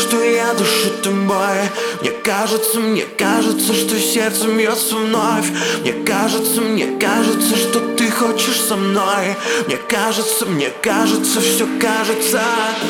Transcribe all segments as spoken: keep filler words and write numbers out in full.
что я душу тобой. Мне кажется, мне кажется, что сердце бьется вновь. Мне кажется, мне кажется, что ты хочешь со мной. Мне кажется, мне кажется, все кажется.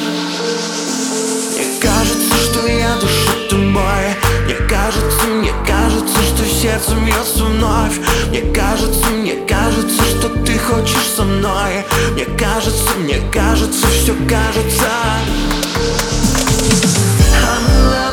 Мне кажется, что я душу тобой. Мне кажется, мне кажется, что сердце бьется вновь. Мне кажется, мне кажется, что ты хочешь со мной. Мне кажется, мне кажется, все кажется. I'm in love.